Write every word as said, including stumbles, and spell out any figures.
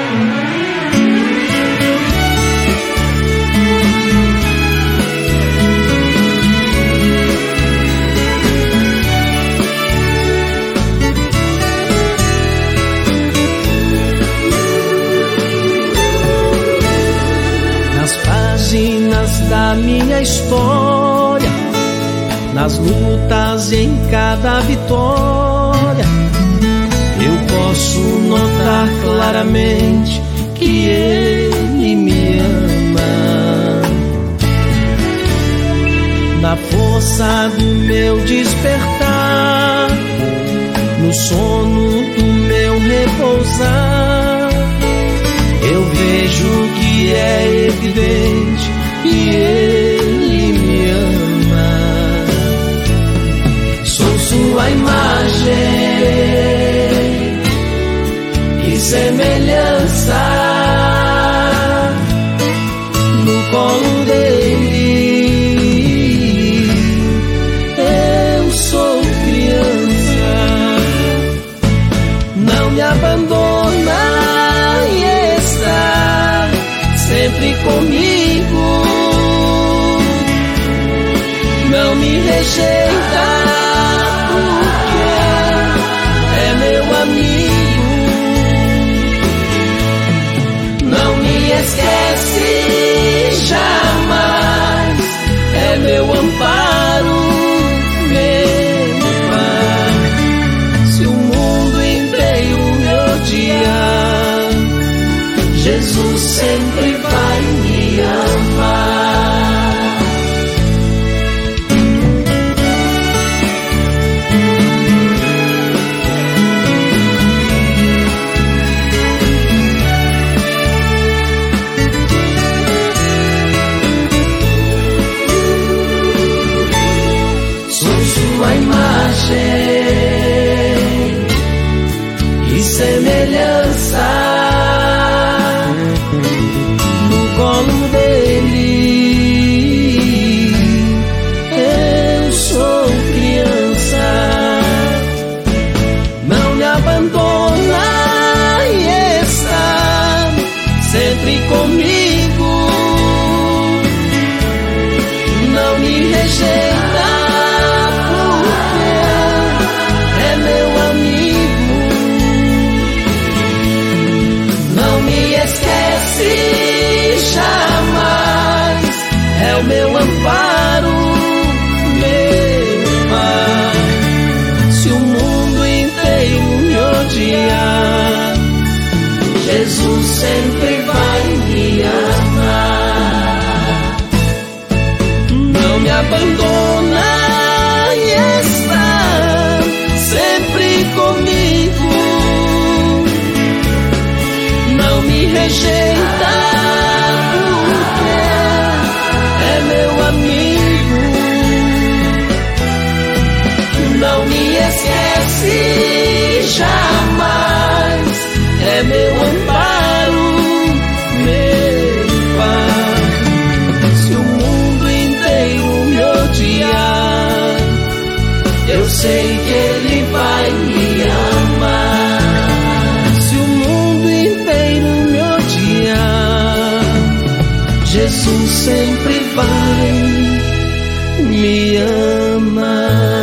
Da minha história, nas lutas e em cada vitória, eu posso notar claramente que Ele me ama. Na força do meu despertar, no sono do meu repousar, eu vejo que é evidente que Ele me ama. Sou sua imagem e semelhança, no colo dele eu sou criança. Não me abandona e está sempre comigo. Não me rejeita, porque é meu amigo. Não me esquece jamais, é meu amparo, meu pai. Se o mundo inteiro me odiar, Jesus sempre vai me amar. Sua imagem e semelhança, no colo dele eu sou criança. Não me abandona e está sempre comigo. Não me rejeita, jamais, é o meu amparo, meu pai. Se o mundo inteiro me odiar, Jesus sempre vai me amar. Não me abandona e está sempre comigo. Não me rejeita, não me esquece jamais, é meu amparo, meu pai. Se o mundo inteiro me odiar, eu sei que Ele vai me amar. Se o mundo inteiro me odiar, Jesus sempre vai me amar.